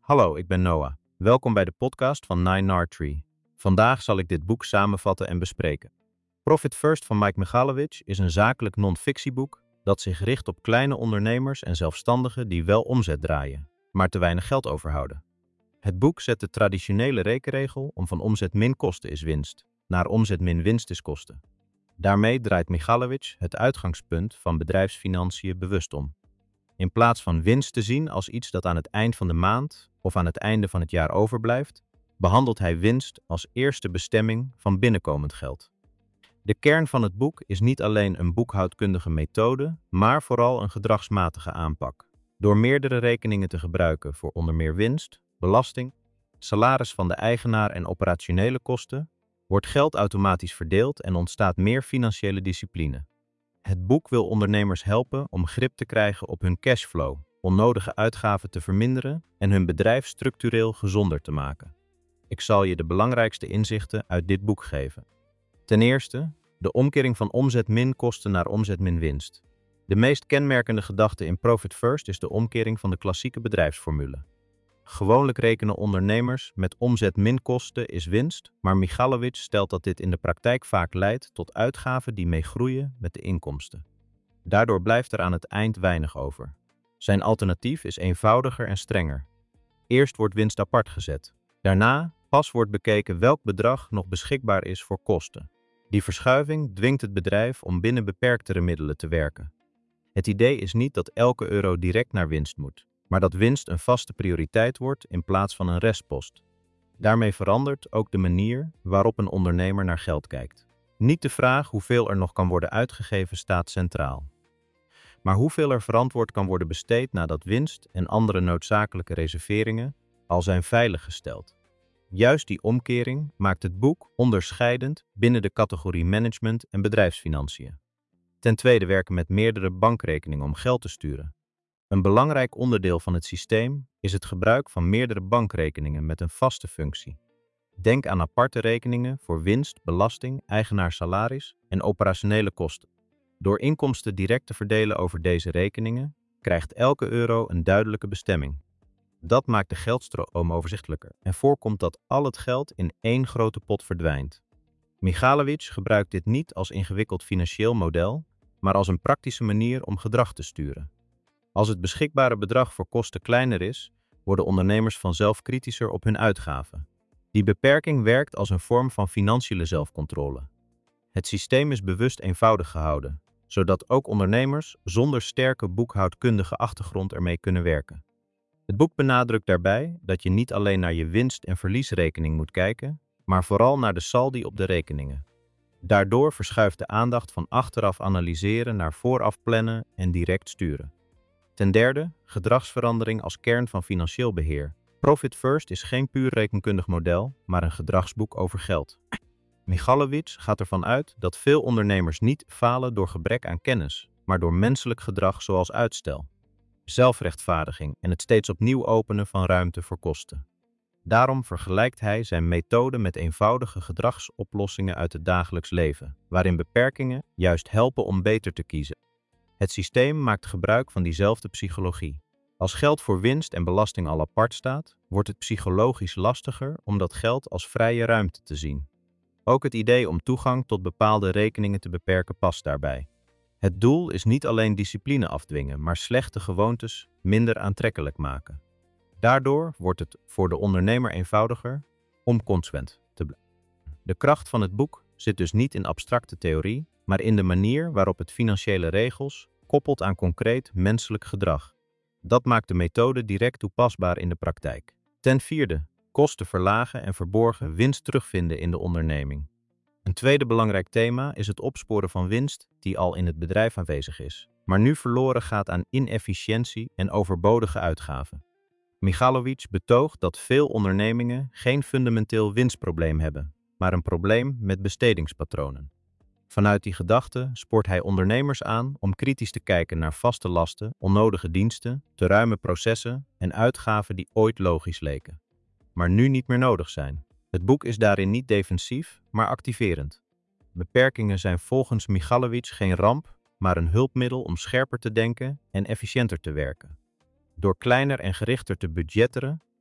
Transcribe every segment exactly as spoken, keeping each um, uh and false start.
Hallo, ik ben Noah. Welkom bij de podcast van Nine Nard Tree. Vandaag zal ik dit boek samenvatten en bespreken. Profit First van Mike Michalowicz is een zakelijk non-fictieboek dat zich richt op kleine ondernemers en zelfstandigen die wel omzet draaien, maar te weinig geld overhouden. Het boek zet de traditionele rekenregel om van omzet min kosten is winst naar omzet min winst is kosten. Daarmee draait Michalowicz het uitgangspunt van bedrijfsfinanciën bewust om. In plaats van winst te zien als iets dat aan het eind van de maand of aan het einde van het jaar overblijft, behandelt hij winst als eerste bestemming van binnenkomend geld. De kern van het boek is niet alleen een boekhoudkundige methode, maar vooral een gedragsmatige aanpak. Door meerdere rekeningen te gebruiken voor onder meer winst, belasting, salaris van de eigenaar en operationele kosten, wordt geld automatisch verdeeld en ontstaat meer financiële discipline. Het boek wil ondernemers helpen om grip te krijgen op hun cashflow, onnodige uitgaven te verminderen en hun bedrijf structureel gezonder te maken. Ik zal je de belangrijkste inzichten uit dit boek geven. Ten eerste, de omkering van omzet min kosten naar omzet min winst. De meest kenmerkende gedachte in Profit First is de omkering van de klassieke bedrijfsformule. Gewoonlijk rekenen ondernemers met omzet min kosten is winst, maar Michalowicz stelt dat dit in de praktijk vaak leidt tot uitgaven die meegroeien met de inkomsten. Daardoor blijft er aan het eind weinig over. Zijn alternatief is eenvoudiger en strenger. Eerst wordt winst apart gezet. Daarna pas wordt bekeken welk bedrag nog beschikbaar is voor kosten. Die verschuiving dwingt het bedrijf om binnen beperktere middelen te werken. Het idee is niet dat elke euro direct naar winst moet, maar dat winst een vaste prioriteit wordt in plaats van een restpost. Daarmee verandert ook de manier waarop een ondernemer naar geld kijkt. Niet de vraag hoeveel er nog kan worden uitgegeven staat centraal, maar hoeveel er verantwoord kan worden besteed nadat winst en andere noodzakelijke reserveringen al zijn veiliggesteld. Juist die omkering maakt het boek onderscheidend binnen de categorie management en bedrijfsfinanciën. Ten tweede werken met meerdere bankrekeningen om geld te sturen. Een belangrijk onderdeel van het systeem is het gebruik van meerdere bankrekeningen met een vaste functie. Denk aan aparte rekeningen voor winst, belasting, eigenaarssalaris en operationele kosten. Door inkomsten direct te verdelen over deze rekeningen, krijgt elke euro een duidelijke bestemming. Dat maakt de geldstroom overzichtelijker en voorkomt dat al het geld in één grote pot verdwijnt. Michalowicz gebruikt dit niet als ingewikkeld financieel model, maar als een praktische manier om gedrag te sturen. Als het beschikbare bedrag voor kosten kleiner is, worden ondernemers vanzelf kritischer op hun uitgaven. Die beperking werkt als een vorm van financiële zelfcontrole. Het systeem is bewust eenvoudig gehouden, zodat ook ondernemers zonder sterke boekhoudkundige achtergrond ermee kunnen werken. Het boek benadrukt daarbij dat je niet alleen naar je winst- en verliesrekening moet kijken, maar vooral naar de saldi op de rekeningen. Daardoor verschuift de aandacht van achteraf analyseren naar vooraf plannen en direct sturen. Ten derde, gedragsverandering als kern van financieel beheer. Profit First is geen puur rekenkundig model, maar een gedragsboek over geld. Michalowicz gaat ervan uit dat veel ondernemers niet falen door gebrek aan kennis, maar door menselijk gedrag zoals uitstel, zelfrechtvaardiging en het steeds opnieuw openen van ruimte voor kosten. Daarom vergelijkt hij zijn methode met eenvoudige gedragsoplossingen uit het dagelijks leven, waarin beperkingen juist helpen om beter te kiezen. Het systeem maakt gebruik van diezelfde psychologie. Als geld voor winst en belasting al apart staat, wordt het psychologisch lastiger om dat geld als vrije ruimte te zien. Ook het idee om toegang tot bepaalde rekeningen te beperken past daarbij. Het doel is niet alleen discipline afdwingen, maar slechte gewoontes minder aantrekkelijk maken. Daardoor wordt het voor de ondernemer eenvoudiger om consequent te blijven. De kracht van het boek zit dus niet in abstracte theorie, maar in de manier waarop het financiële regels koppelt aan concreet menselijk gedrag. Dat maakt de methode direct toepasbaar in de praktijk. Ten vierde, kosten verlagen en verborgen winst terugvinden in de onderneming. Een tweede belangrijk thema is het opsporen van winst die al in het bedrijf aanwezig is, maar nu verloren gaat aan inefficiëntie en overbodige uitgaven. Michalowicz betoogt dat veel ondernemingen geen fundamenteel winstprobleem hebben, maar een probleem met bestedingspatronen. Vanuit die gedachte spoort hij ondernemers aan om kritisch te kijken naar vaste lasten, onnodige diensten, te ruime processen en uitgaven die ooit logisch leken, maar nu niet meer nodig zijn. Het boek is daarin niet defensief, maar activerend. Beperkingen zijn volgens Michalowicz geen ramp, maar een hulpmiddel om scherper te denken en efficiënter te werken. Door kleiner en gerichter te budgetteren,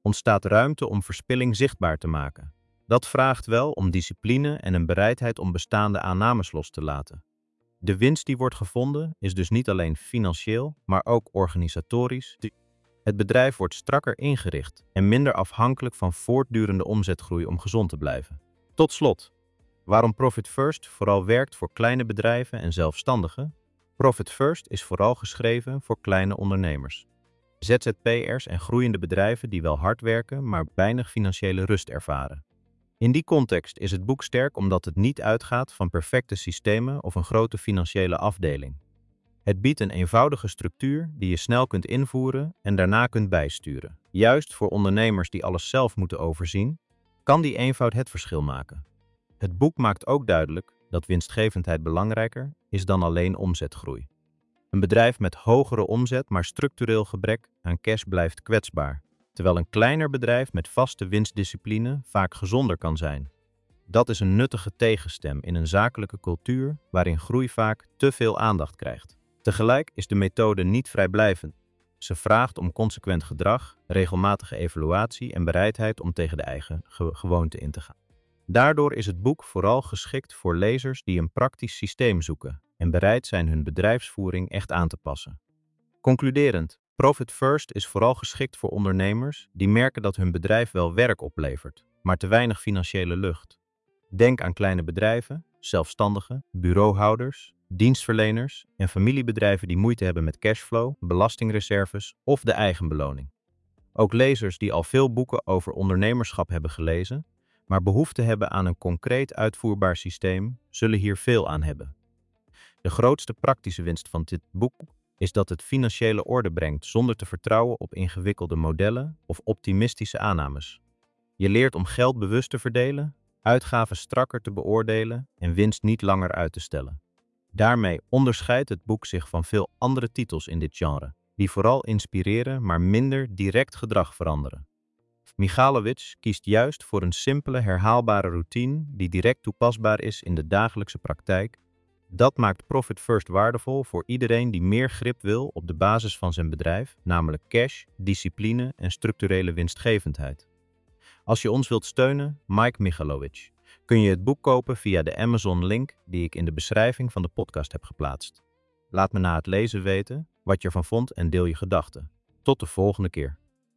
ontstaat ruimte om verspilling zichtbaar te maken. Dat vraagt wel om discipline en een bereidheid om bestaande aannames los te laten. De winst die wordt gevonden is dus niet alleen financieel, maar ook organisatorisch. Het bedrijf wordt strakker ingericht en minder afhankelijk van voortdurende omzetgroei om gezond te blijven. Tot slot, waarom Profit First vooral werkt voor kleine bedrijven en zelfstandigen? Profit First is vooral geschreven voor kleine ondernemers. Z Z P'ers en groeiende bedrijven die wel hard werken, maar weinig financiële rust ervaren. In die context is het boek sterk omdat het niet uitgaat van perfecte systemen of een grote financiële afdeling. Het biedt een eenvoudige structuur die je snel kunt invoeren en daarna kunt bijsturen. Juist voor ondernemers die alles zelf moeten overzien, kan die eenvoud het verschil maken. Het boek maakt ook duidelijk dat winstgevendheid belangrijker is dan alleen omzetgroei. Een bedrijf met hogere omzet, maar structureel gebrek aan cash blijft kwetsbaar, terwijl een kleiner bedrijf met vaste winstdiscipline vaak gezonder kan zijn. Dat is een nuttige tegenstem in een zakelijke cultuur waarin groei vaak te veel aandacht krijgt. Tegelijk is de methode niet vrijblijvend. Ze vraagt om consequent gedrag, regelmatige evaluatie en bereidheid om tegen de eigen ge- gewoonte in te gaan. Daardoor is het boek vooral geschikt voor lezers die een praktisch systeem zoeken en bereid zijn hun bedrijfsvoering echt aan te passen. Concluderend, Profit First is vooral geschikt voor ondernemers die merken dat hun bedrijf wel werk oplevert, maar te weinig financiële lucht. Denk aan kleine bedrijven, zelfstandigen, bureauhouders, dienstverleners en familiebedrijven die moeite hebben met cashflow, belastingreserves of de eigen beloning. Ook lezers die al veel boeken over ondernemerschap hebben gelezen, maar behoefte hebben aan een concreet uitvoerbaar systeem, zullen hier veel aan hebben. De grootste praktische winst van dit boek is dat het financiële orde brengt zonder te vertrouwen op ingewikkelde modellen of optimistische aannames. Je leert om geld bewust te verdelen, uitgaven strakker te beoordelen en winst niet langer uit te stellen. Daarmee onderscheidt het boek zich van veel andere titels in dit genre, die vooral inspireren maar minder direct gedrag veranderen. Michalovic kiest juist voor een simpele, herhaalbare routine die direct toepasbaar is in de dagelijkse praktijk. Dat maakt Profit First waardevol voor iedereen die meer grip wil op de basis van zijn bedrijf, namelijk cash, discipline en structurele winstgevendheid. Als je ons wilt steunen, Mike Michalovic, kun je het boek kopen via de Amazon-link die ik in de beschrijving van de podcast heb geplaatst. Laat me na het lezen weten wat je ervan vond en deel je gedachten. Tot de volgende keer.